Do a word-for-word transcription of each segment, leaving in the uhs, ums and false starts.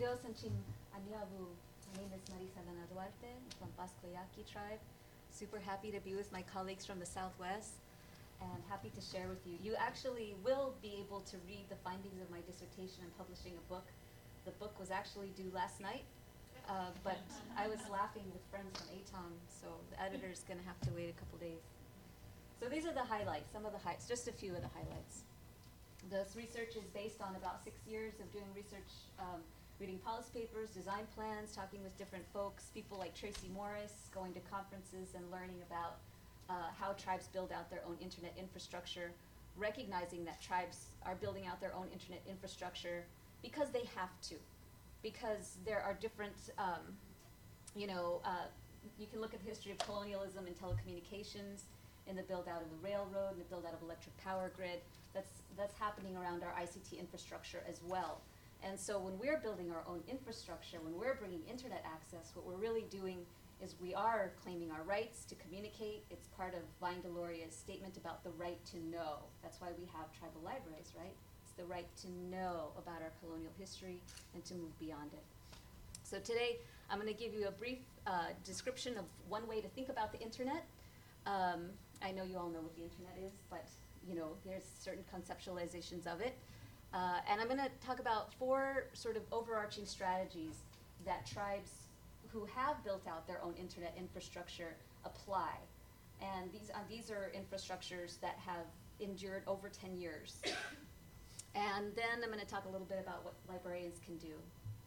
Adios and Chin Aniabu. My name is Marisa Lana Duarte from Pascoyaqui tribe. Super happy to be with my colleagues from the Southwest and happy to share with you. You actually will be able to read the findings of my dissertation. I'm publishing a book. The book was actually due last night, uh, but I was laughing with friends from A T O M, so the editor's going to have to wait a couple days. So these are the highlights, some of the highlights, just a few of the highlights. This research is based on about six years of doing research, um, reading policy papers, design plans, talking with different folks, people like Tracy Morris, going to conferences and learning about uh, how tribes build out their own internet infrastructure, recognizing that tribes are building out their own internet infrastructure because they have to, because there are different, um, you know, uh, you can look at the history of colonialism and telecommunications, in the build out of the railroad, and the build out of electric power grid. That's, that's happening around our I C T infrastructure as well. And so when we're building our own infrastructure, when we're bringing internet access, what we're really doing is we are claiming our rights to communicate. It's part of Vine Deloria's statement about the right to know. That's why we have tribal libraries, right? It's the right to know about our colonial history and to move beyond it. So today, I'm gonna give you a brief uh, description of one way to think about the internet. Um, I know you all know what the internet is, but you know, there's certain conceptualizations of it. Uh, and I'm gonna talk about four sort of overarching strategies that tribes who have built out their own internet infrastructure apply. And these, uh, these are infrastructures that have endured over ten years. And then I'm gonna talk a little bit about what librarians can do.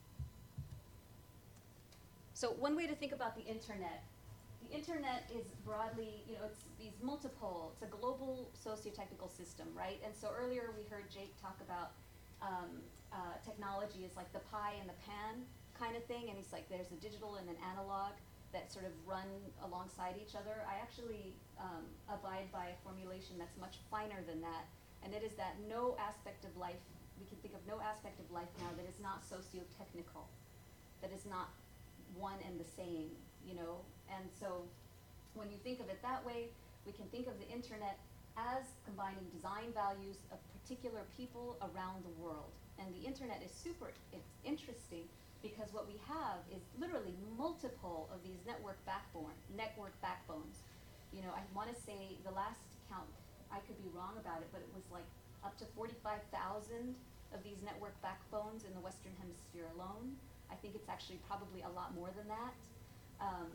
So one way to think about the internet, the internet is broadly, you know, it's these multiple, it's a global socio-technical system, right? And so earlier we heard Jake talk about um, uh, technology is like the pie and the pan kind of thing, and he's like, there's a digital and an analog that sort of run alongside each other. I actually um, abide by a formulation that's much finer than that, and it is that no aspect of life, we can think of no aspect of life now that is not socio-technical, that is not one and the same, you know? And so when you think of it that way, we can think of the internet as combining design values of particular people around the world. And the internet is super, it's interesting because what we have is literally multiple of these network backbone, network backbones. You know, I wanna say the last count, I could be wrong about it, but it was like up to forty-five thousand of these network backbones in the Western Hemisphere alone. I think it's actually probably a lot more than that. Um,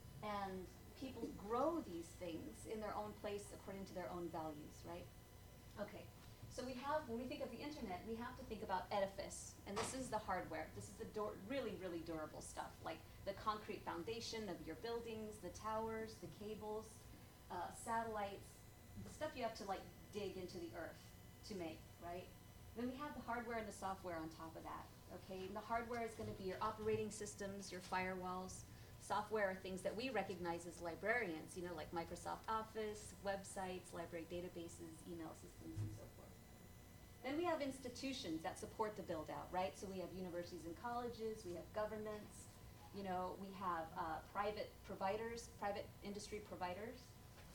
and people grow these things in their own place according to their own values, right? Okay, so we have, when we think of the internet, we have to think about edifice, and this is the hardware. This is the dur really, really durable stuff, like the concrete foundation of your buildings, the towers, the cables, uh, satellites, the stuff you have to like dig into the earth to make, right? Then we have the hardware and the software on top of that, okay? And the hardware is gonna be your operating systems, your firewalls. Software are things that we recognize as librarians, you know, like Microsoft Office, websites, library databases, email systems, and so forth. Then we have institutions that support the build out, right? So we have universities and colleges, we have governments, you know, we have uh, private providers, private industry providers.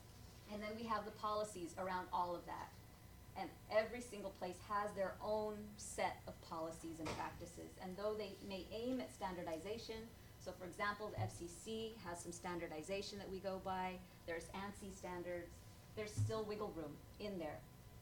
And then we have the policies around all of that. And every single place has their own set of policies and practices. And though they may aim at standardization, so for example, the F C C has some standardization that we go by, there's ANSI standards, there's still wiggle room in there.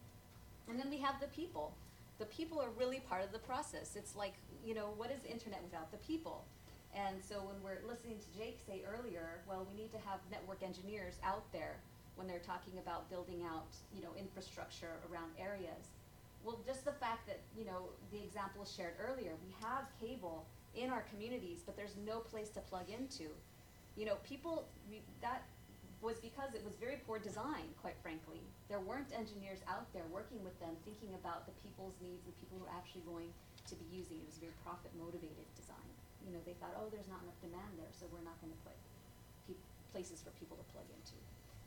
And then we have the people. The people are really part of the process. It's like, you know, what is the internet without the people? And so when we're listening to Jake say earlier, well, we need to have network engineers out there when they're talking about building out, you know, infrastructure around areas. Well, just the fact that, you know, the example shared earlier, we have cable in our communities, but there's no place to plug into. You know, people, we, that was because it was very poor design, quite frankly. There weren't engineers out there working with them, thinking about the people's needs, the people who are actually going to be using it. It was very profit-motivated design. You know, they thought, oh, there's not enough demand there, so we're not gonna put pe places for people to plug into.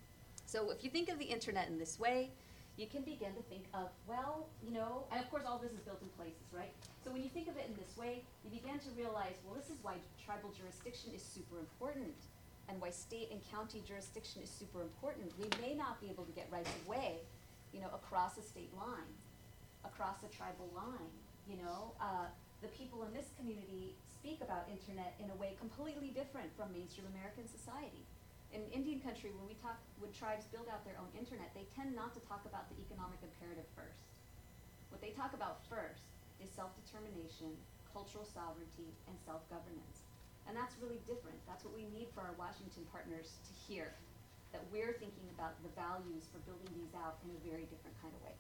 So if you think of the internet in this way, you can begin to think of, well, you know, and of course all this is built in places, right? So when you think of it in this way, you begin to realize, well, this is why tribal jurisdiction is super important, and why state and county jurisdiction is super important. We may not be able to get rights of way, you know, across a state line, across a tribal line, you know, uh, the people in this community speak about internet in a way completely different from mainstream American society. In Indian country, when we talk, when tribes build out their own internet, they tend not to talk about the economic imperative first. What they talk about first is self-determination, cultural sovereignty, and self-governance. And that's really different. That's what we need for our Washington partners to hear, that we're thinking about the values for building these out in a very different kind of way.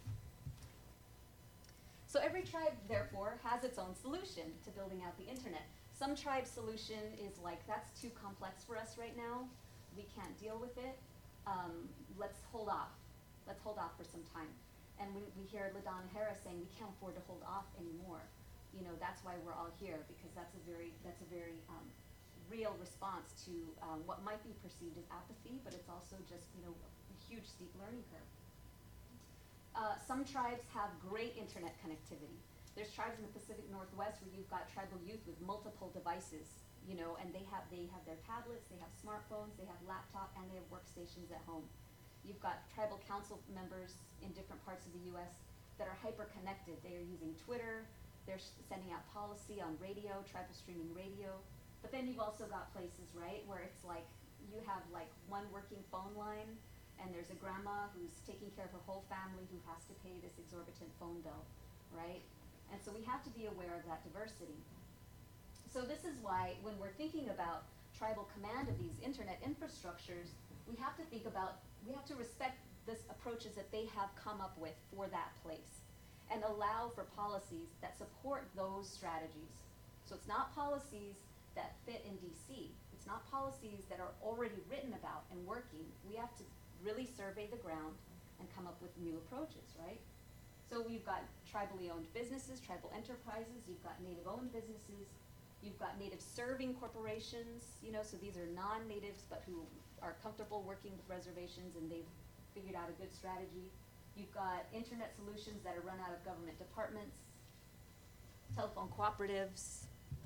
So every tribe, therefore, has its own solution to building out the internet. Some tribe's solution is like, that's too complex for us right now. We can't deal with it. Um, let's hold off. Let's hold off for some time. And we, we hear LaDonna Harris saying we can't afford to hold off anymore. You know, that's why we're all here, because that's a very, that's a very um, real response to um, what might be perceived as apathy, but it's also just, you know, a huge steep learning curve. Uh, some tribes have great internet connectivity. There's tribes in the Pacific Northwest where you've got tribal youth with multiple devices, you know, and they have, they have their tablets, they have smartphones, they have laptop, and they have workstations at home. You've got tribal council members in different parts of the U S that are hyper-connected. They are using Twitter, they're sending out policy on radio, tribal streaming radio. But then you've also got places, right, where it's like you have like one working phone line, and there's a grandma who's taking care of her whole family who has to pay this exorbitant phone bill, right? And so we have to be aware of that diversity. So this is why when we're thinking about tribal command of these internet infrastructures, we have to think about, we have to respect the approaches that they have come up with for that place and allow for policies that support those strategies. So it's not policies that fit in D C. It's not policies that are already written about and working. We have to really survey the ground and come up with new approaches, right? So we've got tribally owned businesses, tribal enterprises, you've got native owned businesses, you've got native serving corporations, you know, so these are non-natives but who are comfortable working with reservations and they've figured out a good strategy. You've got internet solutions that are run out of government departments, telephone cooperatives.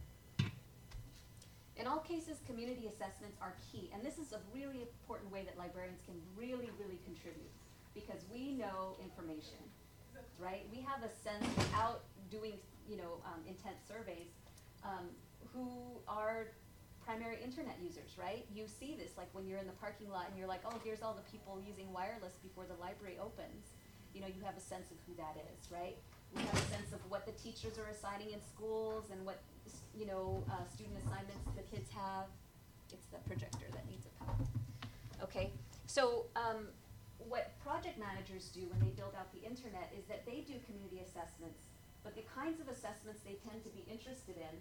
In all cases, community assessments are key, and this is a really important way that librarians can really, really contribute, because we know information, right? We have a sense without doing, you know, um, intense surveys, um, who are primary internet users, right? You see this, like when you're in the parking lot and you're like, oh, here's all the people using wireless before the library opens. You know, you have a sense of who that is, right? We have a sense of what the teachers are assigning in schools and what, you know, uh, student assignments the kids have. It's the projector that needs a power. Okay, so um, what project managers do when they build out the internet is that they do community assessments, but the kinds of assessments they tend to be interested in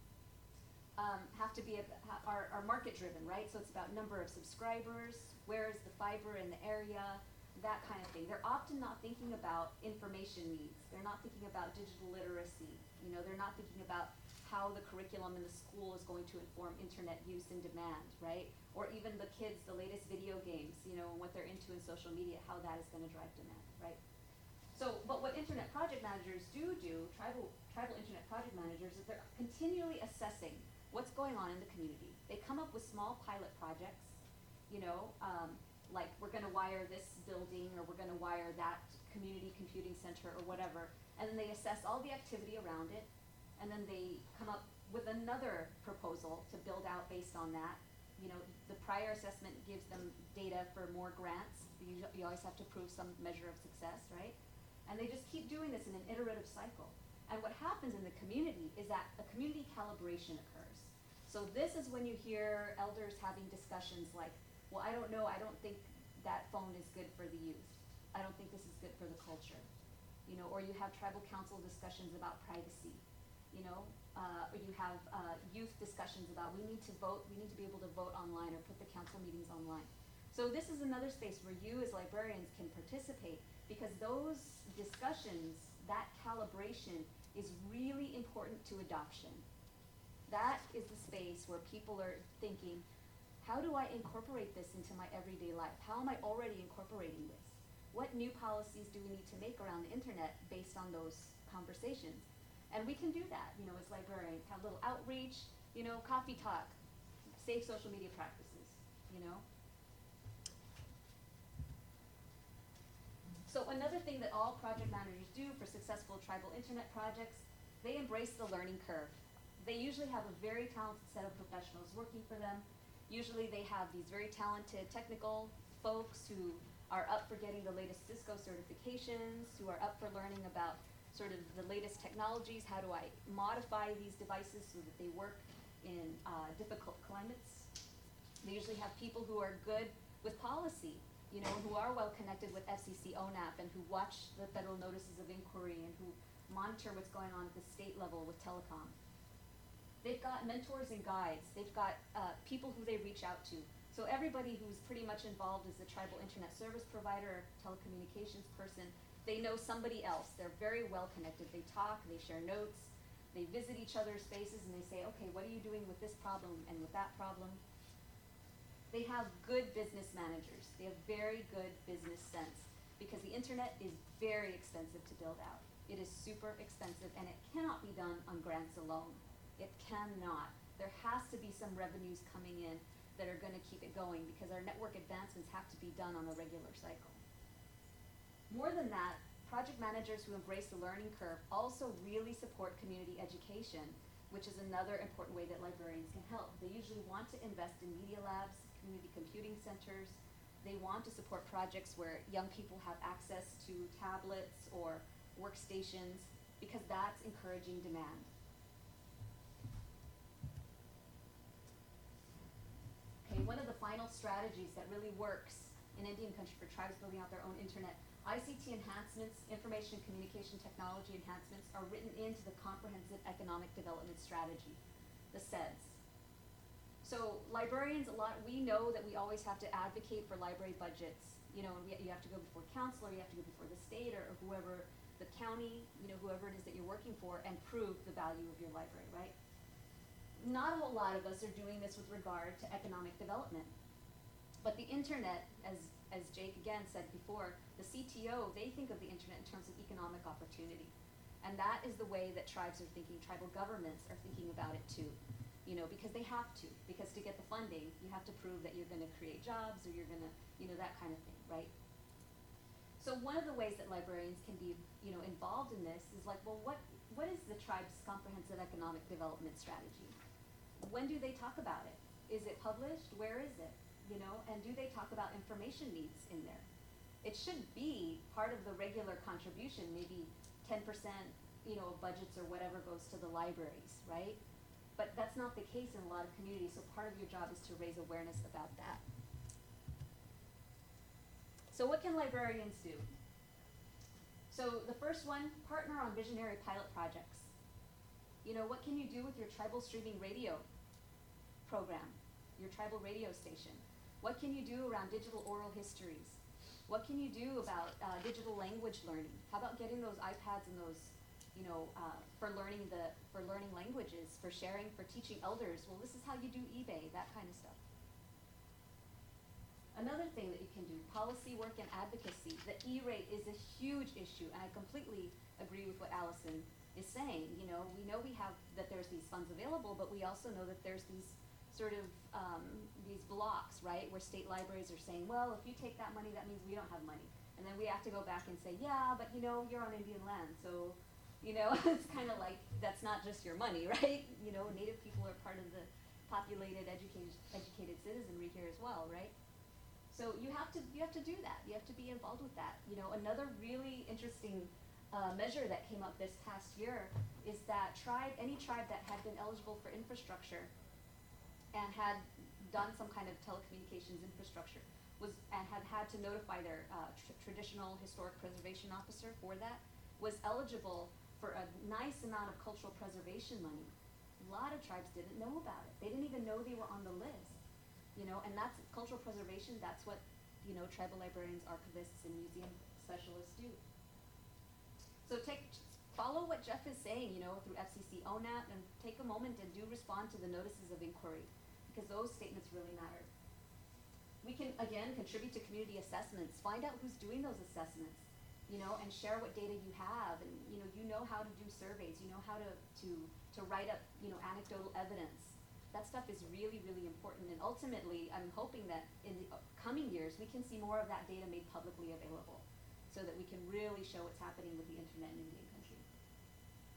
um, have to be, a, ha, are, are market driven, right? So it's about number of subscribers, where is the fiber in the area, that kind of thing. They're often not thinking about information needs. They're not thinking about digital literacy. You know, they're not thinking about how the curriculum in the school is going to inform internet use and demand, right? Or even the kids, the latest video games, you know, and what they're into in social media, how that is going to drive demand, right? So, but what internet project managers do do, tribal, tribal internet project managers, is they're continually assessing what's going on in the community. They come up with small pilot projects, you know, um, like we're going to wire this building or we're going to wire that community computing center or whatever, and then they assess all the activity around it, and then they come up with another proposal to build out based on that. You know, the prior assessment gives them data for more grants. You, you always have to prove some measure of success, right? And they just keep doing this in an iterative cycle. And what happens in the community is that a community calibration occurs. So this is when you hear elders having discussions like, well, I don't know, I don't think that phone is good for the youth. I don't think this is good for the culture. You know, or you have tribal council discussions about privacy. You know, uh, or you have uh, youth discussions about we need to vote, we need to be able to vote online or put the council meetings online. So this is another space where you as librarians can participate, because those discussions, that calibration is really important to adoption. That is the space where people are thinking, how do I incorporate this into my everyday life? How am I already incorporating this? What new policies do we need to make around the internet based on those conversations? And we can do that, you know, as librarians, have a little outreach, you know, coffee talk, safe social media practices, you know. So another thing that all project managers do for successful tribal internet projects they embrace the learning curve. They usually have a very talented set of professionals working for them. Usually they have these very talented technical folks who are up for getting the latest Cisco certifications, who are up for learning about sort of the latest technologies. How do I modify these devices so that they work in uh, difficult climates? They usually have people who are good with policy, you know, who are well connected with F C C O N A P and who watch the federal notices of inquiry and who monitor what's going on at the state level with telecom. They've got mentors and guides. They've got uh, people who they reach out to. So everybody who's pretty much involved as a tribal internet service provider or telecommunications person, they know somebody else. They're very well connected. They talk, they share notes, they visit each other's spaces and they say, okay, what are you doing with this problem and with that problem? They have good business managers. They have very good business sense because the internet is very expensive to build out. It is super expensive and it cannot be done on grants alone. It cannot. There has to be some revenues coming in that are going to keep it going because our network advancements have to be done on a regular cycle. More than that, project managers who embrace the learning curve also really support community education, which is another important way that librarians can help. They usually want to invest in media labs, community computing centers. They want to support projects where young people have access to tablets or workstations because that's encouraging demand. Okay, one of the final strategies that really works in Indian country for tribes building out their own internet, I C T enhancements, information and communication technology enhancements are written into the Comprehensive Economic Development Strategy, the C E D S. So librarians, a lot, we know that we always have to advocate for library budgets. You know, we, you have to go before council or you have to go before the state or, or whoever, the county, you know, whoever it is that you're working for and prove the value of your library, right? Not a whole lot of us are doing this with regard to economic development. But the internet, as, as Jake again said before, the C T O, they think of the internet in terms of economic opportunity. And that is the way that tribes are thinking, tribal governments are thinking about it too. You know, because they have to, because to get the funding, you have to prove that you're gonna create jobs or you're gonna, you know, that kind of thing, right? So one of the ways that librarians can be, you know, involved in this is like, well, what, what is the tribe's comprehensive economic development strategy? When do they talk about it? Is it published? Where is it? You know, and do they talk about information needs in there? It should be part of the regular contribution, maybe ten percent, you know, of budgets or whatever goes to the libraries, right? But that's not the case in a lot of communities, so part of your job is to raise awareness about that. So what can librarians do? So the first one, partner on visionary pilot projects. You know, what can you do with your tribal streaming radio program, your tribal radio station? What can you do around digital oral histories? What can you do about uh, digital language learning? How about getting those iPads and those, you know, uh, for learning the, for learning languages, for sharing, for teaching elders? Well, this is how you do eBay, that kind of stuff. Another thing that you can do, policy work and advocacy. The E-rate is a huge issue, and I completely agree with what Allison is saying. You know, we know we have, that there's these funds available, but we also know that there's these sort of, um, these blocks, right, where state libraries are saying, well, if you take that money, that means we don't have money. And then we have to go back and say, yeah, but you know, you're on Indian land, so, you know, it's kind of like, that's not just your money, right? You know, Native people are part of the populated, educated, educated citizenry here as well, right? So you have to, you have to do that. You have to be involved with that. You know, another really interesting uh, measure that came up this past year is that tribe, any tribe that had been eligible for infrastructure and had done some kind of telecommunications infrastructure was, and had had to notify their uh, tr traditional historic preservation officer for that, was eligible for a nice amount of cultural preservation money. A lot of tribes didn't know about it. They didn't even know they were on the list. You know, and that's cultural preservation, that's what, you know, tribal librarians, archivists, and museum specialists do. So take, follow what Jeff is saying, you know, through F C C O N A P, and take a moment and do respond to the notices of inquiry, because those statements really matter. We can, again, contribute to community assessments, find out who's doing those assessments, you know, and share what data you have, and, you know, you know how to do surveys, you know how to, to, to write up, you know, anecdotal evidence. That stuff is really, really important, and ultimately, I'm hoping that in the coming years, we can see more of that data made publicly available so that we can really show what's happening with the internet in Indian country.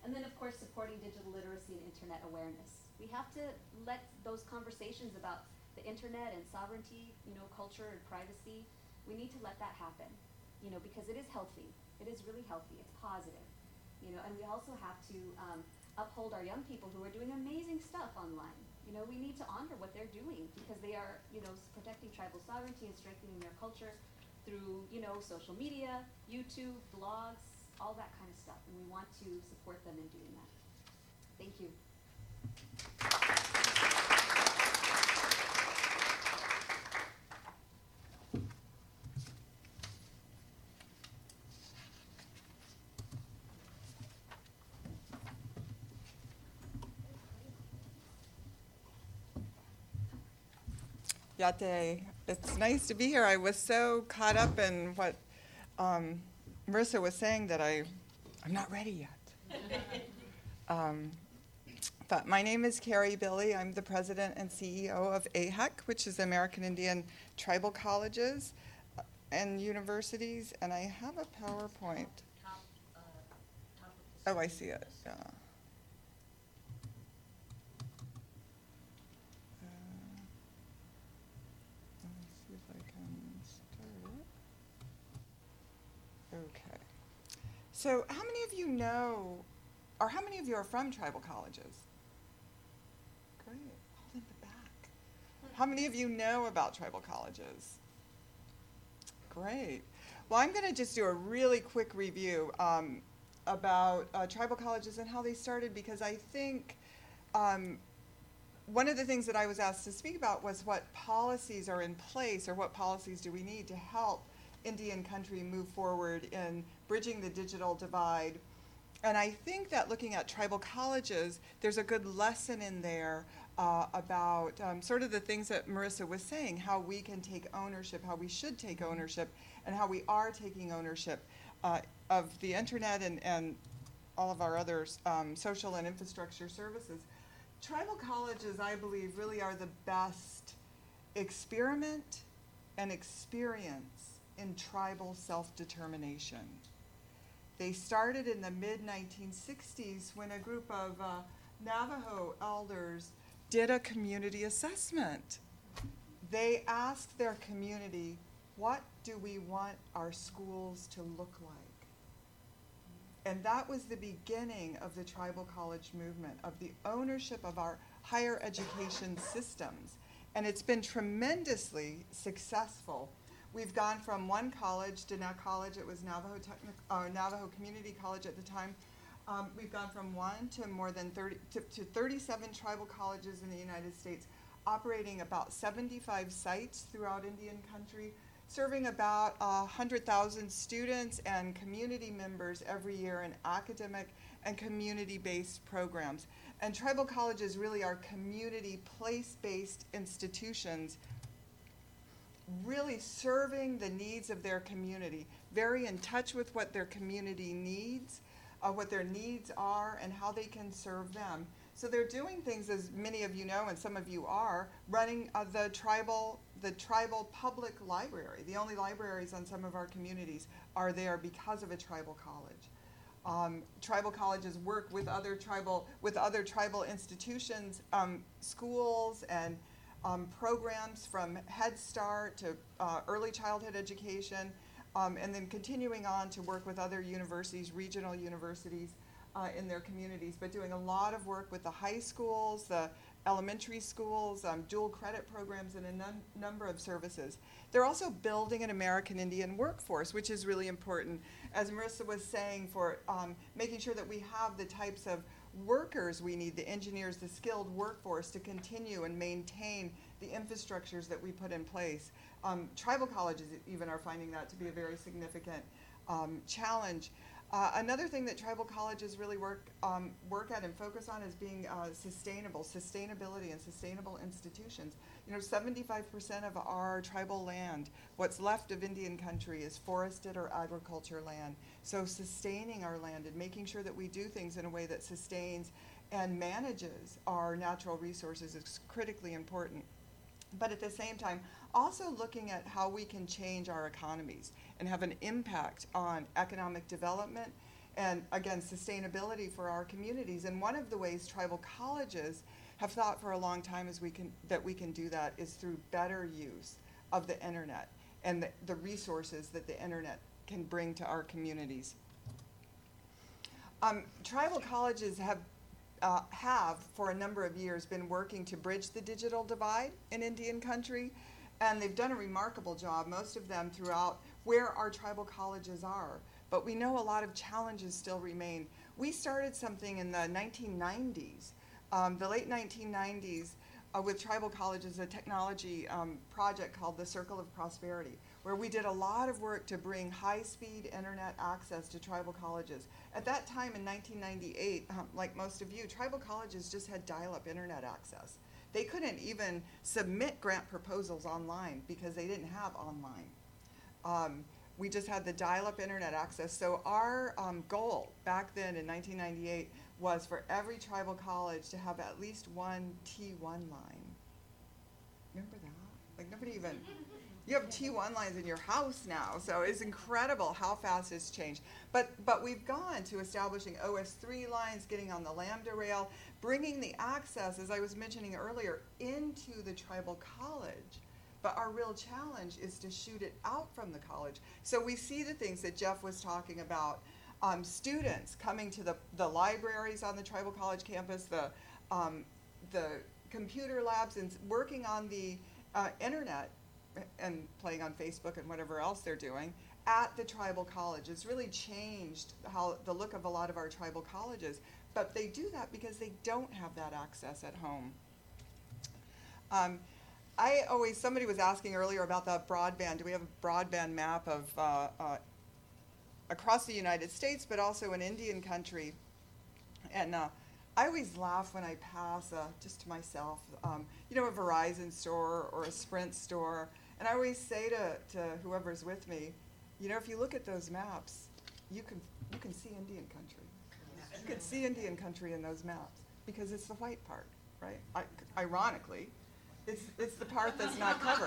And then, of course, supporting digital literacy and internet awareness. We have to let those conversations about the internet and sovereignty, you know, culture and privacy, we need to let that happen, you know, because it is healthy. It is really healthy. It's positive, you know, and we also have to um, uphold our young people who are doing amazing stuff online. You know, we need to honor what they're doing because they are, you know, protecting tribal sovereignty and strengthening their culture through, you know, social media, YouTube, blogs, all that kind of stuff. And we want to support them in doing that. Thank you. Yate, it's nice to be here. I was so caught up in what um, Marissa was saying that I, I'm not ready yet. um, but my name is Carrie Billy. I'm the president and C E O of A H E C, which is American Indian Tribal Colleges and Universities, and I have a PowerPoint. Top, uh, top of the Oh, I see it. Yeah. Okay. So how many of you know, or how many of you are from tribal colleges? Great. Hold in the back. How many of you know about tribal colleges? Great. Well, I'm going to just do a really quick review um, about uh, tribal colleges and how they started, because I think um, one of the things that I was asked to speak about was what policies are in place, or what policies do we need to help Indian country move forward in bridging the digital divide. And I think that looking at tribal colleges, there's a good lesson in there uh, about um, sort of the things that Marissa was saying, how we can take ownership, how we should take ownership, and how we are taking ownership uh, of the internet and, and all of our other um, social and infrastructure services. Tribal colleges, I believe, really are the best experiment and experience in tribal self-determination. They started in the mid nineteen sixties when a group of uh, Navajo elders did a community assessment. They asked their community, what do we want our schools to look like? And that was the beginning of the tribal college movement, of the ownership of our higher education systems. And it's been tremendously successful. We've gone from one college, Diné College, it was Navajo, Technic, uh, Navajo Community College at the time. Um, we've gone from one to more than thirty, to, to thirty-seven tribal colleges in the United States, operating about seventy-five sites throughout Indian country, serving about uh, one hundred thousand students and community members every year in academic and community-based programs. And tribal colleges really are community, place-based institutions, really serving the needs of their community, very in touch with what their community needs, uh, what their needs are, and how they can serve them. So they're doing things, as many of you know, and some of you are, running uh, the tribal the tribal public library. The only libraries on some of our communities are there because of a tribal college. Um, tribal colleges work with other tribal with other tribal institutions, um, schools, and Um, programs from Head Start to uh, early childhood education, um, and then continuing on to work with other universities, regional universities uh, in their communities, but doing a lot of work with the high schools, the elementary schools, um, dual credit programs, and a num- number of services. They're also building an American Indian workforce, which is really important, as Marissa was saying, for um, making sure that we have the types of workers we need, the engineers, the skilled workforce to continue and maintain the infrastructures that we put in place. Um, tribal colleges even are finding that to be a very significant um, challenge. Uh, another thing that tribal colleges really work um, work at and focus on is being uh, sustainable, sustainability and sustainable institutions. You know, seventy-five percent of our tribal land, what's left of Indian country, is forested or agriculture land. So sustaining our land and making sure that we do things in a way that sustains and manages our natural resources is critically important. But at the same time, also looking at how we can change our economies and have an impact on economic development and again, sustainability for our communities. And one of the ways tribal colleges have thought for a long time is we can, that we can do that is through better use of the internet and the, the resources that the internet can bring to our communities. Um, tribal colleges have, uh, have for a number of years been working to bridge the digital divide in Indian country, and they've done a remarkable job, most of them throughout where our tribal colleges are. But we know a lot of challenges still remain. We started something in the nineteen nineties, um, the late nineteen nineties, uh, with tribal colleges, a technology um, project called the Circle of Prosperity, where we did a lot of work to bring high-speed internet access to tribal colleges. At that time in nineteen ninety-eight, um, like most of you, tribal colleges just had dial-up internet access. They couldn't even submit grant proposals online because they didn't have online. Um, we just had the dial-up internet access. So our um, goal back then in nineteen ninety-eight was for every tribal college to have at least one T one line. Remember that? Like nobody even, you have T one lines in your house now, so it's incredible how fast it's changed. But, but we've gone to establishing O S three lines, getting on the Lambda rail, bringing the access, as I was mentioning earlier, into the tribal college. But our real challenge is to shoot it out from the college. So we see the things that Jeff was talking about. Um, students coming to the, the libraries on the tribal college campus, the, um, the computer labs, and working on the uh, internet and playing on Facebook and whatever else they're doing at the tribal college. It's really changed how the look of a lot of our tribal colleges. But they do that because they don't have that access at home. Um, I always, somebody was asking earlier about the broadband. Do we have a broadband map of uh, uh, across the United States, but also in Indian country? And uh, I always laugh when I pass, uh, just to myself, um, you know, a Verizon store or a Sprint store. And I always say to, to whoever's with me, you know, if you look at those maps, you can, you can see Indian country. You can see Indian country in those maps because it's the white part, right? I, ironically, it's, it's the part that's not covered.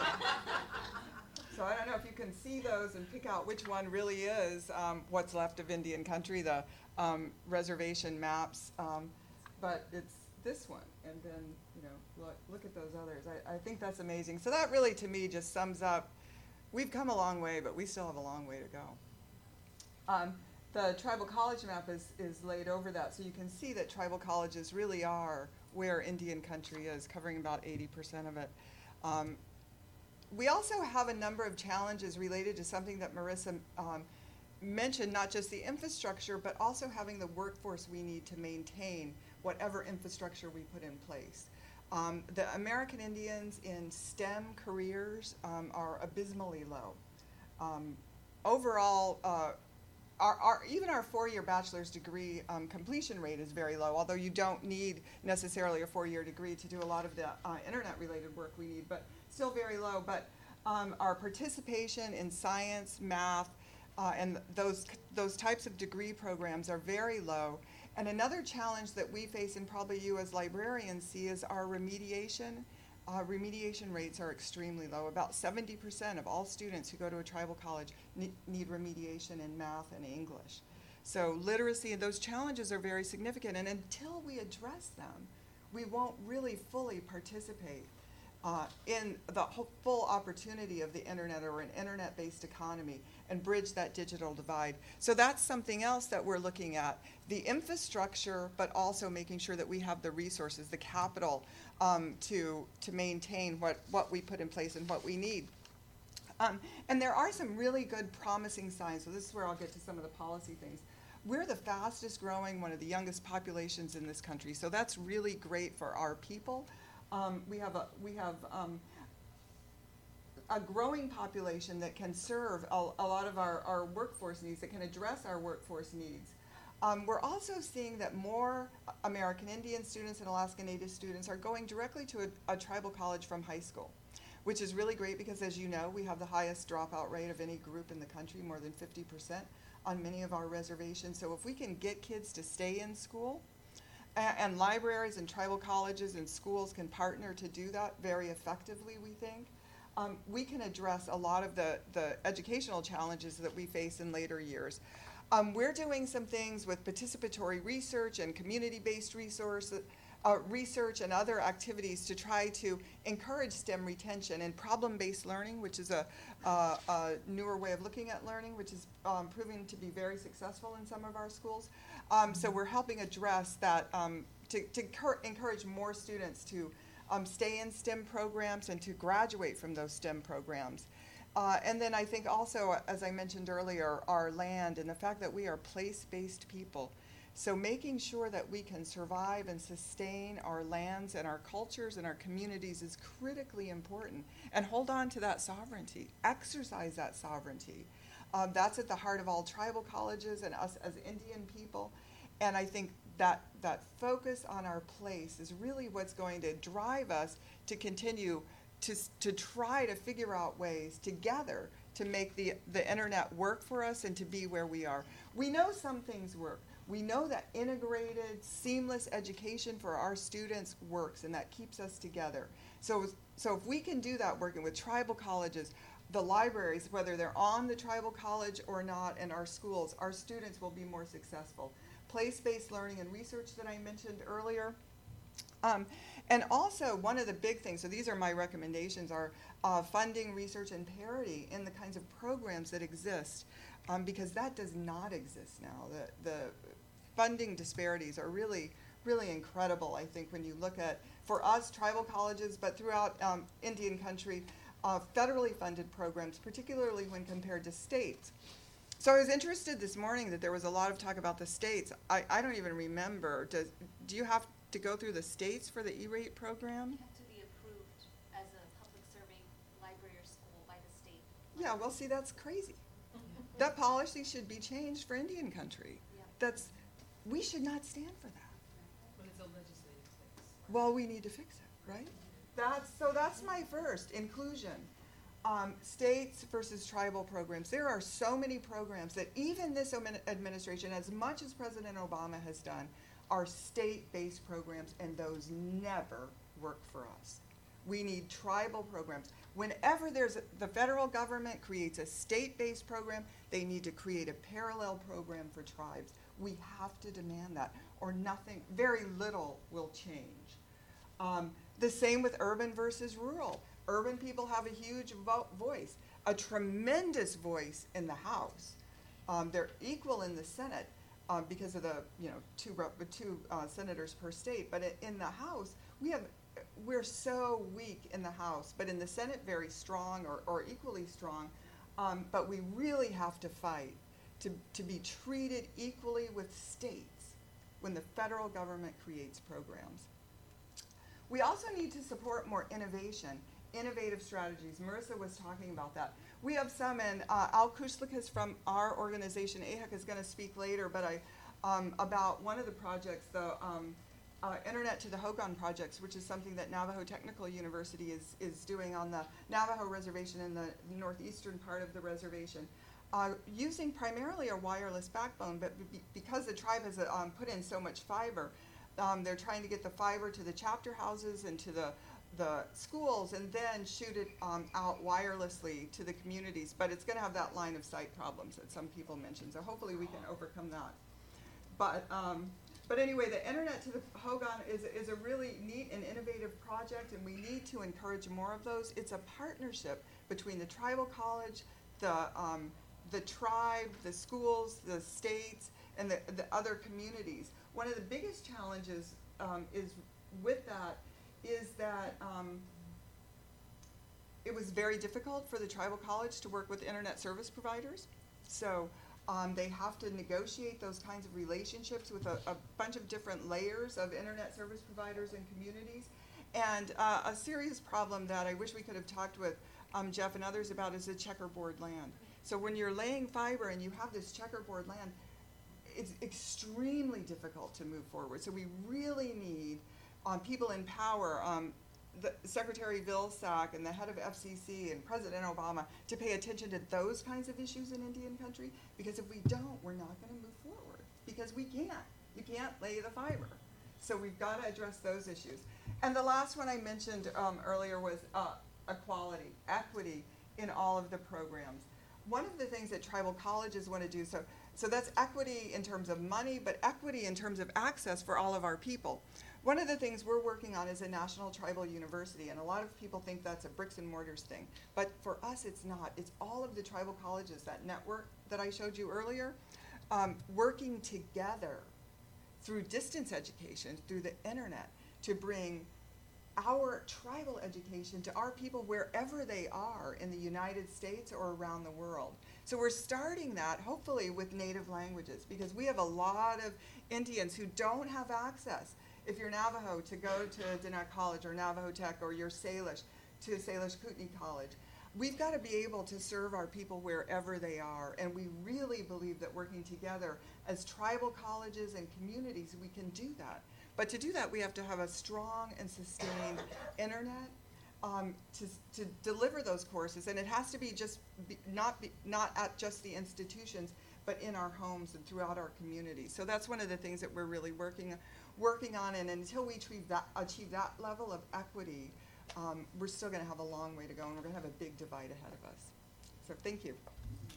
So I don't know if you can see those and pick out which one really is um, what's left of Indian country, the um, reservation maps, um, but it's this one. And then, you know, look, look at those others. I, I think that's amazing. So that really, to me, just sums up, we've come a long way, but we still have a long way to go. Um, the tribal college map is, is laid over that, so you can see that tribal colleges really are where Indian country is, covering about eighty percent of it. Um, we also have a number of challenges related to something that Marissa um, mentioned, not just the infrastructure, but also having the workforce we need to maintain whatever infrastructure we put in place. Um, the American Indians in STEM careers um, are abysmally low. Um, overall, uh, Our, our, even our four-year bachelor's degree um, completion rate is very low, although you don't need necessarily a four-year degree to do a lot of the uh, internet-related work we need, but still very low. But um, our participation in science, math, uh, and those, those types of degree programs are very low. And another challenge that we face, and probably you as librarians see, is our remediation. Uh, remediation rates are extremely low. About seventy percent of all students who go to a tribal college ne need remediation in math and English. So literacy and those challenges are very significant, and until we address them, we won't really fully participate uh, in the whole, full opportunity of the internet or an internet-based economy and bridge that digital divide. So that's something else that we're looking at, the infrastructure, but also making sure that we have the resources, the capital, um, to, to maintain what, what we put in place and what we need. Um, and there are some really good promising signs, so this is where I'll get to some of the policy things. We're the fastest growing, one of the youngest populations in this country, so that's really great for our people. Um, we have, a, we have um, a growing population that can serve a, a lot of our, our workforce needs, that can address our workforce needs. Um, we're also seeing that more American Indian students and Alaska Native students are going directly to a, a tribal college from high school, which is really great because, as you know, we have the highest dropout rate of any group in the country, more than fifty percent on many of our reservations. So if we can get kids to stay in school, and, and libraries and tribal colleges and schools can partner to do that very effectively, we think, um, we can address a lot of the, the educational challenges that we face in later years. Um, we're doing some things with participatory research and community-based resources, uh, research and other activities to try to encourage STEM retention and problem-based learning, which is a, uh, a newer way of looking at learning, which is um, proving to be very successful in some of our schools. Um, so we're helping address that um, to, to cur- encourage more students to um, stay in STEM programs and to graduate from those STEM programs. Uh, and then I think also, as I mentioned earlier, our land and the fact that we are place-based people. So making sure that we can survive and sustain our lands and our cultures and our communities is critically important. And hold on to that sovereignty. Exercise that sovereignty. Um, that's at the heart of all tribal colleges and us as Indian people. And I think that that focus on our place is really what's going to drive us to continue to, to try to figure out ways together to make the, the internet work for us and to be where we are. We know some things work. We know that integrated, seamless education for our students works, and that keeps us together. So, so if we can do that working with tribal colleges, the libraries, whether they're on the tribal college or not, and our schools, our students will be more successful. Place-based learning and research that I mentioned earlier. Um, and also, one of the big things, so these are my recommendations, are uh, funding research and parity in the kinds of programs that exist, um, because that does not exist now. The, the funding disparities are really, really incredible, I think, when you look at, for us, tribal colleges, but throughout um, Indian country, uh, federally funded programs, particularly when compared to states. So I was interested this morning that there was a lot of talk about the states. I, I don't even remember. Does, do you have to go through the states for the E-rate program? You have to be approved as a public serving library or school by the state. Yeah, well, see, that's crazy. That policy should be changed for Indian country. Yeah. That's, we should not stand for that. But it's a legislative fix. Well, we need to fix it, right? That's, so that's my first, inclusion. Um, states versus tribal programs. There are so many programs that even this admin- administration, as much as President Obama has done, are state-based programs, and those never work for us. We need tribal programs. Whenever there's a, the federal government creates a state-based program, they need to create a parallel program for tribes. We have to demand that, or nothing, very little will change. Um, the same with urban versus rural. Urban people have a huge vo- voice, a tremendous voice in the House. Um, they're equal in the Senate um, because of the, you know, two rep- two uh, senators per state. But i- in the House, we have, we're so weak in the House, but in the Senate, very strong or, or equally strong. Um, but we really have to fight to, to be treated equally with states when the federal government creates programs. We also need to support more innovation. Innovative strategies. Marissa was talking about that. We have some, and uh, Al Kushlikas from our organization, A H E C, is going to speak later, but I, um, about one of the projects, the um, uh, Internet to the Hogan projects, which is something that Navajo Technical University is, is doing on the Navajo Reservation in the northeastern part of the reservation, uh, using primarily a wireless backbone, but be because the tribe has uh, um, put in so much fiber, um, they're trying to get the fiber to the chapter houses and to the the schools, and then shoot it um, out wirelessly to the communities. But it's going to have that line of sight problems that some people mentioned. So hopefully we can overcome that. But um, but anyway, the Internet to the Hogan is is a really neat and innovative project, and we need to encourage more of those. It's a partnership between the tribal college, the um, the tribe, the schools, the states, and the the other communities. One of the biggest challenges um, is with that. is that um, it was very difficult for the tribal college to work with internet service providers. So um, they have to negotiate those kinds of relationships with a, a bunch of different layers of internet service providers and communities. And uh, a serious problem that I wish we could have talked with um, Jeff and others about is the checkerboard land. So when you're laying fiber and you have this checkerboard land, it's extremely difficult to move forward. So we really need Um, people in power, um, the Secretary Vilsack and the head of F C C and President Obama, to pay attention to those kinds of issues in Indian country, because if we don't, we're not going to move forward, because we can't. You can't lay the fiber. So we've got to address those issues. And the last one I mentioned um, earlier was uh, equality, equity in all of the programs. One of the things that tribal colleges want to do, so So that's equity in terms of money, but equity in terms of access for all of our people. One of the things we're working on is a national tribal university, and a lot of people think that's a bricks and mortars thing. But for us, it's not. It's all of the tribal colleges, that network that I showed you earlier, um, working together through distance education, through the internet, to bring our tribal education to our people wherever they are in the United States or around the world. So we're starting that hopefully with native languages, because we have a lot of Indians who don't have access. If you're Navajo, to go to Diné College or Navajo Tech, or you're Salish, to Salish Kootenai College. We've got to be able to serve our people wherever they are, and we really believe that working together as tribal colleges and communities, we can do that. But to do that, we have to have a strong and sustained internet um, to, to deliver those courses, and it has to be just be, not be, not at just the institutions, but in our homes and throughout our communities. So that's one of the things that we're really working working on, and until we achieve that achieve that level of equity, um, we're still going to have a long way to go, and we're going to have a big divide ahead of us. So thank you.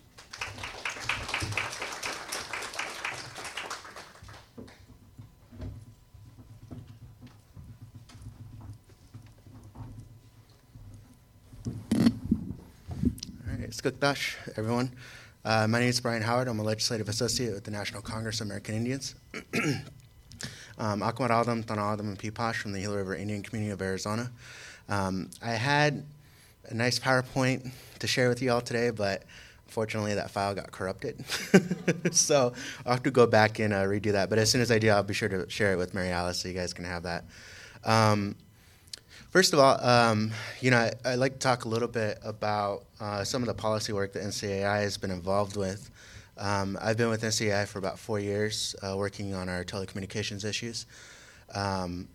Skukdash, everyone. Uh, my name is Brian Howard. I'm a legislative associate with the National Congress of American Indians. um, Akmaradam, Tanadam, and Pipash from the Gila River Indian Community of Arizona. Um, I had a nice PowerPoint to share with you all today, but unfortunately that file got corrupted. So I'll have to go back and uh, redo that. But as soon as I do, I'll be sure to share it with Mary Alice so you guys can have that. Um, First of all, um, you know, I, I'd like to talk a little bit about uh, some of the policy work that N C A I has been involved with. Um, I've been with N C A I for about four years, uh, working on our telecommunications issues. Um,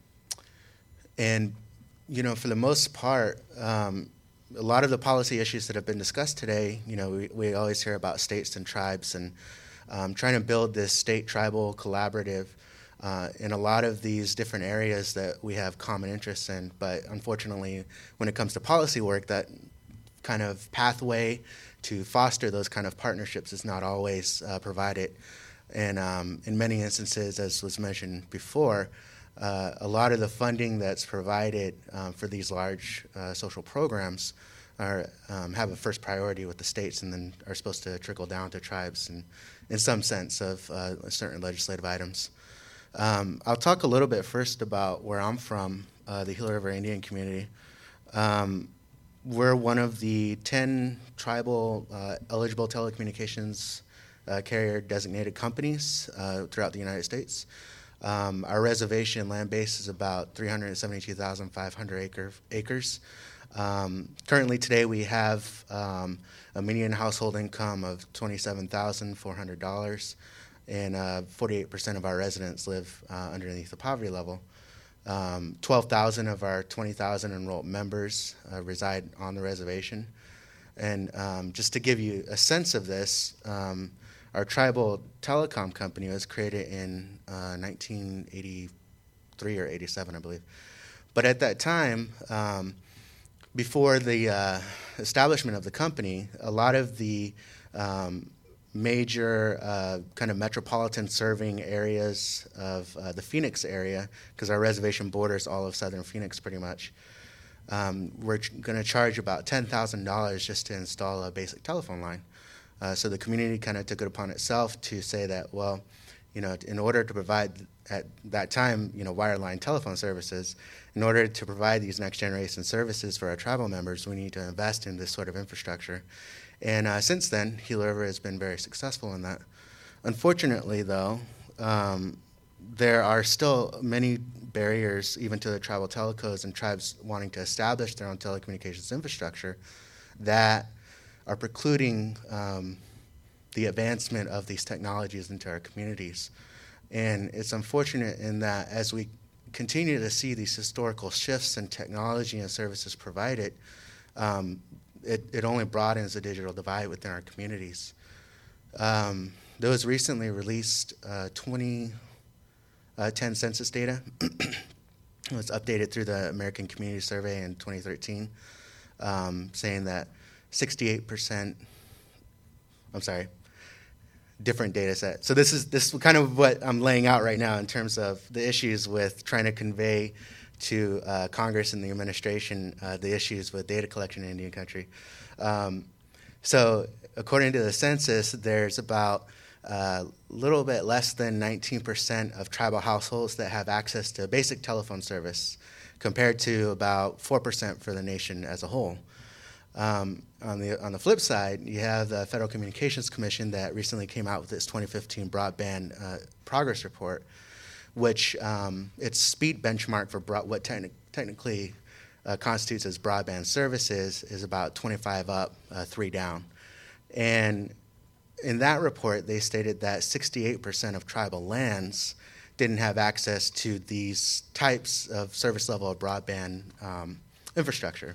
and, you know, for the most part, um, a lot of the policy issues that have been discussed today, you know, we, we always hear about states and tribes and um, trying to build this state-tribal collaborative Uh, in a lot of these different areas that we have common interests in. But unfortunately, when it comes to policy work, that kind of pathway to foster those kind of partnerships is not always uh, provided. And um, in many instances, as was mentioned before, uh, a lot of the funding that's provided um, for these large uh, social programs are, um, have a first priority with the states and then are supposed to trickle down to tribes and in some sense of uh, certain legislative items. Um, I'll talk a little bit first about where I'm from, uh, the Gila River Indian community. Um, we're one of the ten tribal uh, eligible telecommunications uh, carrier designated companies uh, throughout the United States. Um, our reservation land base is about three hundred seventy-two thousand five hundred acre, acres. Um, currently today we have um, a median household income of twenty-seven thousand four hundred dollars. And uh, forty-eight percent of our residents live uh, underneath the poverty level. Um, twelve thousand of our twenty thousand enrolled members uh, reside on the reservation. And um, just to give you a sense of this, um, our tribal telecom company was created in uh, nineteen eighty-three or eighty-seven, I believe. But at that time, um, before the uh, establishment of the company, a lot of the um, major uh, kind of metropolitan serving areas of uh, the Phoenix area, because our reservation borders all of southern Phoenix pretty much. Um, we're ch- going to charge about ten thousand dollars just to install a basic telephone line. Uh, so the community kind of took it upon itself to say that, well, you know, in order to provide at that time, you know, wireline telephone services, in order to provide these next generation services for our tribal members, we need to invest in this sort of infrastructure. And uh, since then, Gila River has been very successful in that. Unfortunately, though, um, there are still many barriers, even to the tribal telcos and tribes wanting to establish their own telecommunications infrastructure, that are precluding um, the advancement of these technologies into our communities. And it's unfortunate in that as we continue to see these historical shifts in technology and services provided, um, It, it only broadens the digital divide within our communities. Um, there was recently released uh, twenty ten census data. It was updated through the American Community Survey in twenty thirteen, um, saying that sixty-eight percent, I'm sorry, different data set. So this is this is kind of what I'm laying out right now in terms of the issues with trying to convey to uh, Congress and the administration uh, the issues with data collection in Indian country. Um, so according to the census, there's about a uh, little bit less than nineteen percent of tribal households that have access to basic telephone service, compared to about four percent for the nation as a whole. Um, on the on the flip side, you have the Federal Communications Commission that recently came out with its twenty fifteen broadband uh, progress report, which um, its speed benchmark for broad, what techni- technically uh, constitutes as broadband services is about twenty-five up, uh, three down. And in that report, they stated that sixty-eight percent of tribal lands didn't have access to these types of service level of broadband um, infrastructure.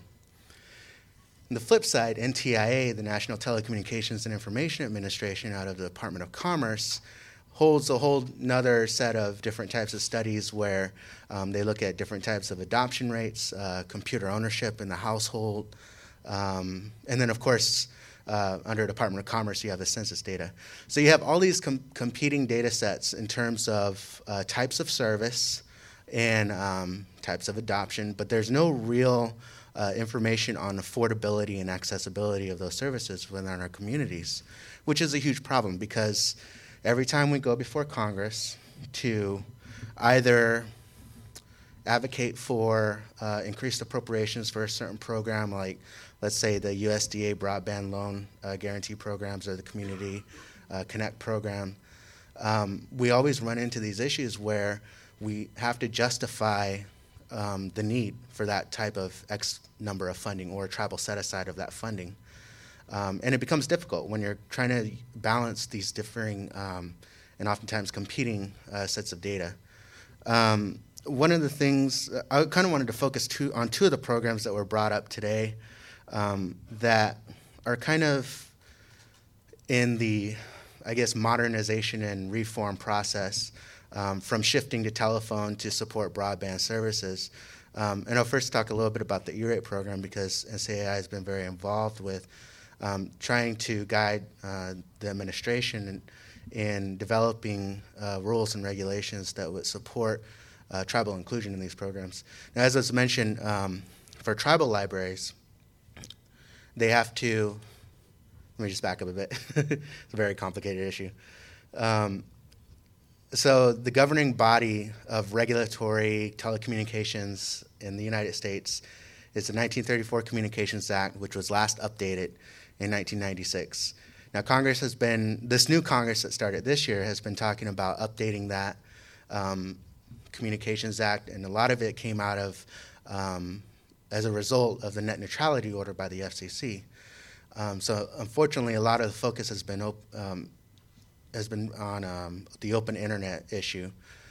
On the flip side, N T I A, the National Telecommunications and Information Administration out of the Department of Commerce, holds a whole another set of different types of studies where um, they look at different types of adoption rates, uh, computer ownership in the household, um, and then of course, uh, under Department of Commerce, you have the census data. So you have all these com- competing data sets in terms of uh, types of service and um, types of adoption, but there's no real Uh, information on affordability and accessibility of those services within our communities, which is a huge problem because every time we go before Congress to either advocate for uh, increased appropriations for a certain program, like let's say the U S D A broadband loan uh, guarantee programs or the Community uh, Connect program, um, we always run into these issues where we have to justify Um, the need for that type of X number of funding or a tribal set aside of that funding. Um, and it becomes difficult when you're trying to balance these differing um, and oftentimes competing uh, sets of data. Um, one of the things, I kind of wanted to focus two, on two of the programs that were brought up today um, that are kind of in the, I guess, modernization and reform process. Um, from shifting to telephone to support broadband services. Um, and I'll first talk a little bit about the E-rate program because N C A I has been very involved with um, trying to guide uh, the administration in, in developing uh, rules and regulations that would support uh, tribal inclusion in these programs. Now, as was mentioned, um, for tribal libraries, they have to, let me just back up a bit. It's a very complicated issue. Um, So the governing body of regulatory telecommunications in the United States is the nineteen thirty-four Communications Act, which was last updated in nineteen ninety-six. Now Congress has been, this new Congress that started this year has been talking about updating that um, Communications Act, and a lot of it came out of, um, as a result of the net neutrality order by the F C C. Um, so unfortunately, a lot of the focus has been op- um, has been on um, the open internet issue.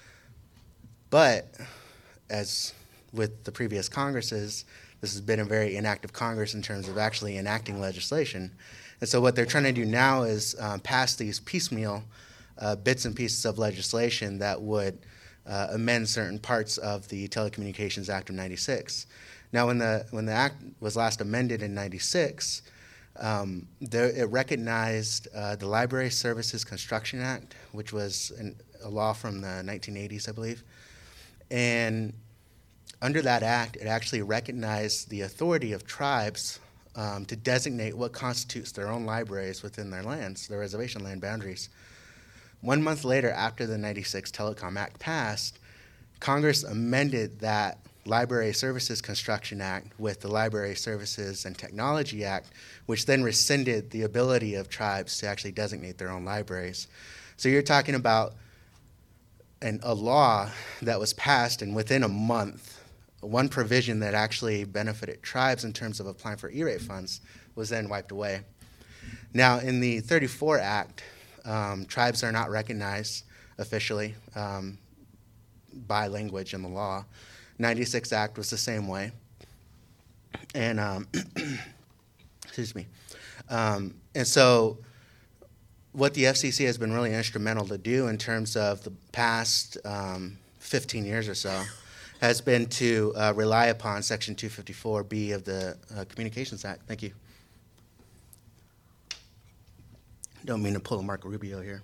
But as with the previous Congresses, this has been a very inactive Congress in terms of actually enacting legislation. And so what they're trying to do now is um, pass these piecemeal uh, bits and pieces of legislation that would uh, amend certain parts of the Telecommunications Act of ninety-six. Now when the, when the act was last amended in ninety-six, Um, there, it recognized uh, the Library Services Construction Act, which was an, a law from the nineteen eighties, I believe. And under that act, it actually recognized the authority of tribes um, to designate what constitutes their own libraries within their lands, their reservation land boundaries. One month later, after the ninety-six Telecom Act passed, Congress amended that Library Services Construction Act with the Library Services and Technology Act, which then rescinded the ability of tribes to actually designate their own libraries. So you're talking about an, a law that was passed, and within a month, one provision that actually benefited tribes in terms of applying for E-rate funds was then wiped away. Now, in the thirty-four Act, um, tribes are not recognized officially um, by language in the law. ninety-six Act was the same way. And, um, excuse me. Um, and so what the F C C has been really instrumental to do in terms of the past um, fifteen years or so has been to uh, rely upon Section two fifty-four B of the uh, Communications Act. Thank you. Don't mean to pull a Marco Rubio here.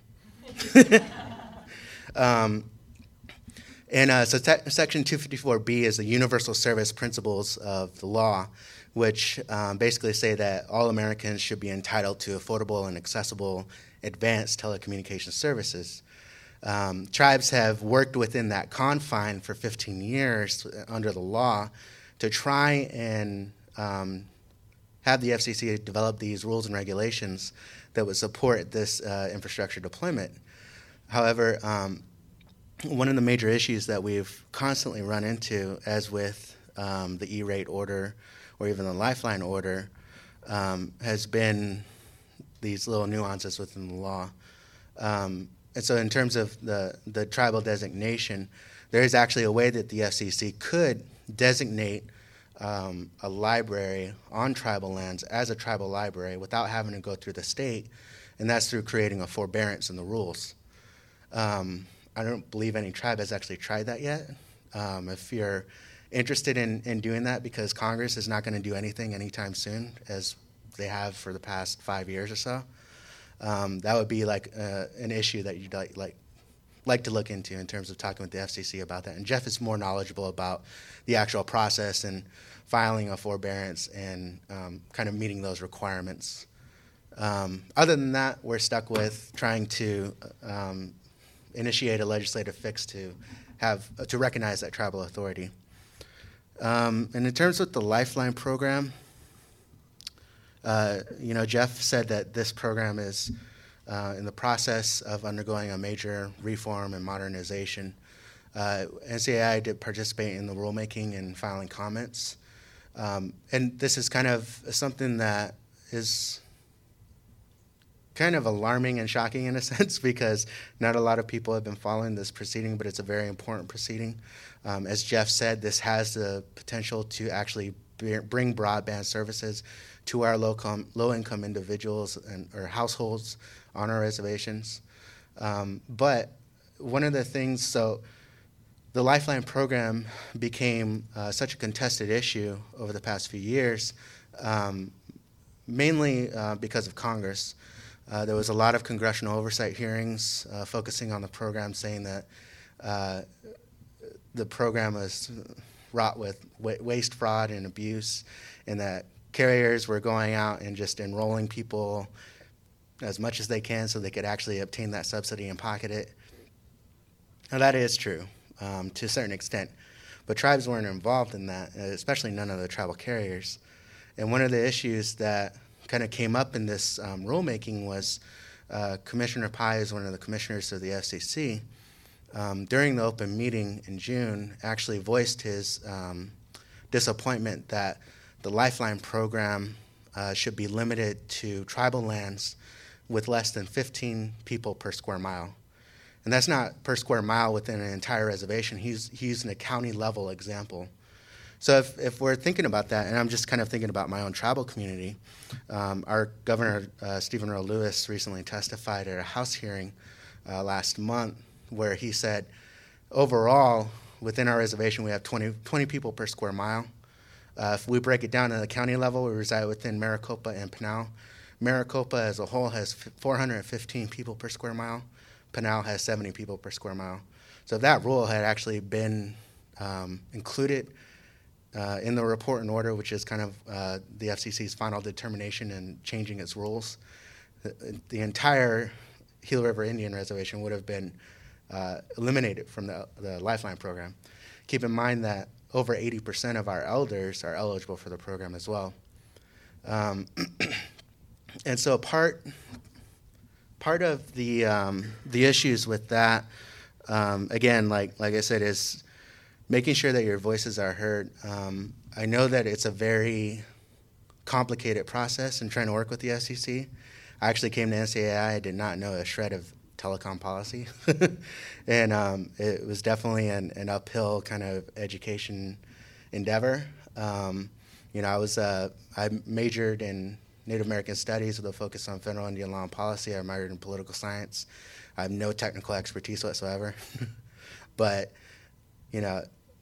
um, and uh, so te- Section two fifty-four B is the universal service principles of the law, which um, basically say that all Americans should be entitled to affordable and accessible advanced telecommunications services. Um, tribes have worked within that confine for fifteen years under the law to try and um, have the F C C develop these rules and regulations that would support this uh, infrastructure deployment. However, um, one of the major issues that we've constantly run into, as with um, the E-rate order or even the Lifeline order, um, has been these little nuances within the law. Um, and so in terms of the, the tribal designation, there is actually a way that the F C C could designate um, a library on tribal lands as a tribal library without having to go through the state, and that's through creating a forbearance in the rules. Um, I don't believe any tribe has actually tried that yet. Um, if you're interested in, in doing that, because Congress is not going to do anything anytime soon, as they have for the past five years or so, um, that would be like uh, an issue that you'd like, like like to look into in terms of talking with the F C C about that. And Jeff is more knowledgeable about the actual process and filing a forbearance and um, kind of meeting those requirements. Um, other than that, we're stuck with trying to um, initiate a legislative fix to have uh, to recognize that tribal authority. Um, and in terms of the Lifeline program, uh, you know, Jeff said that this program is uh, in the process of undergoing a major reform and modernization. Uh, N C A I did participate in the rulemaking and filing comments. Um, and this is kind of something that is kind of alarming and shocking in a sense, because not a lot of people have been following this proceeding, but it's a very important proceeding. Um, as Jeff said, this has the potential to actually bring broadband services to our low-com, low-income individuals and or households on our reservations. Um, but one of the things, so the Lifeline program became uh, such a contested issue over the past few years, um, mainly uh, because of Congress. Uh, there was a lot of congressional oversight hearings uh, focusing on the program, saying that uh, the program was wrought with wa- waste, fraud, and abuse, and that carriers were going out and just enrolling people as much as they can so they could actually obtain that subsidy and pocket it. Now, that is true um, to a certain extent, but tribes weren't involved in that, especially none of the tribal carriers. And one of the issues that kind of came up in this um, rulemaking was uh, Commissioner Pai is one of the commissioners of the F C C. Um, during the open meeting in June, actually voiced his um, disappointment that the Lifeline program uh, should be limited to tribal lands with less than fifteen people per square mile. And that's not per square mile within an entire reservation. He's, he's using a county level example. So if, if we're thinking about that, and I'm just kind of thinking about my own tribal community, um, our Governor uh, Stephen Rowe Lewis recently testified at a House hearing uh, last month where he said, overall, within our reservation, we have twenty, twenty people per square mile. Uh, if we break it down to the county level, we reside within Maricopa and Pinal. Maricopa as a whole has four hundred fifteen people per square mile. Pinal has seventy people per square mile. So if that rule had actually been um, included uh, in the report and order, which is kind of uh, the F C C's final determination in changing its rules, the, the entire Gila River Indian Reservation would have been uh, eliminated from the, the Lifeline program. Keep in mind that over eighty percent of our elders are eligible for the program as well. Um, and so part part of the um, the issues with that, um, again, like like I said, is making sure that your voices are heard. Um, I know that it's a very complicated process in trying to work with the F C C. I actually came to N C A I, I did not know a shred of telecom policy. and um, it was definitely an, an uphill kind of education endeavor. Um, you know, I was uh, I majored in Native American Studies with a focus on federal Indian law and policy. I minored in political science. I have no technical expertise whatsoever. But, you know,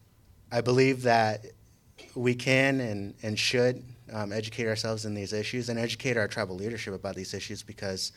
I believe that we can and, and should um, educate ourselves in these issues and educate our tribal leadership about these issues, because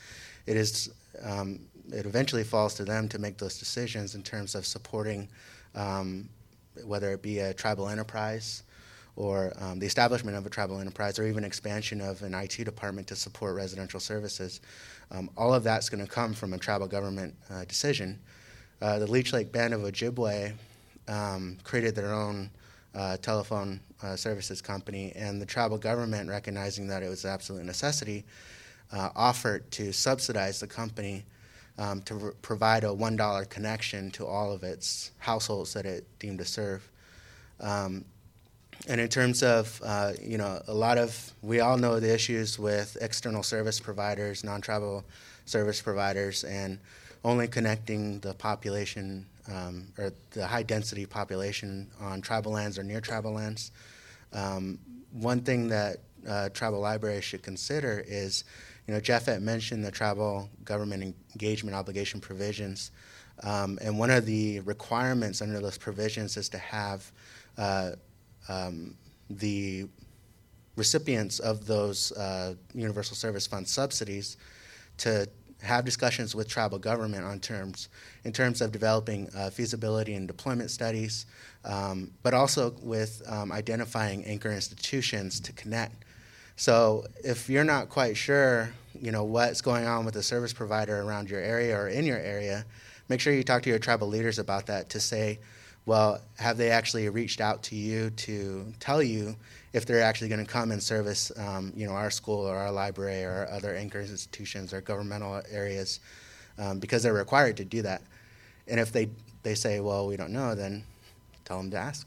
it is um, it eventually falls to them to make those decisions in terms of supporting, um, whether it be a tribal enterprise or um, the establishment of a tribal enterprise, or even expansion of an I T department to support residential services. Um, all of that's going to come from a tribal government uh, decision. Uh, the Leech Lake Band of Ojibwe um, created their own uh, telephone uh, services company, and the tribal government, recognizing that it was an absolute necessity, uh, offered to subsidize the company um, to r- provide a one dollar connection to all of its households that it deemed to serve. Um, And in terms of, uh, you know, a lot of, we all know the issues with external service providers, non-tribal service providers, and only connecting the population um, or the high-density population on tribal lands or near tribal lands. Um, one thing that uh, tribal libraries should consider is, you know, Jeff had mentioned the tribal government engagement obligation provisions, um, and one of the requirements under those provisions is to have uh, Um, the recipients of those uh, Universal Service Fund subsidies to have discussions with tribal government on terms, in terms of developing uh, feasibility and deployment studies, um, but also with um, identifying anchor institutions to connect. So if you're not quite sure, you know, what's going on with the service provider around your area or in your area, make sure you talk to your tribal leaders about that to say, well, have they actually reached out to you to tell you if they're actually going to come and service, um, you know, our school or our library or other anchor institutions or governmental areas, um, because they're required to do that. And if they they say, well, we don't know, then tell them to ask.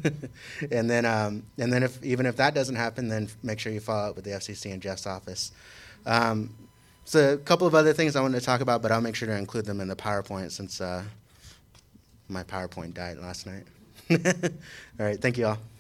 and then um, and then if even if that doesn't happen, then make sure you follow up with the F C C and Jeff's office. Um, so a couple of other things I wanted to talk about, but I'll make sure to include them in the PowerPoint since. Uh, My PowerPoint died last night. All right, thank you all.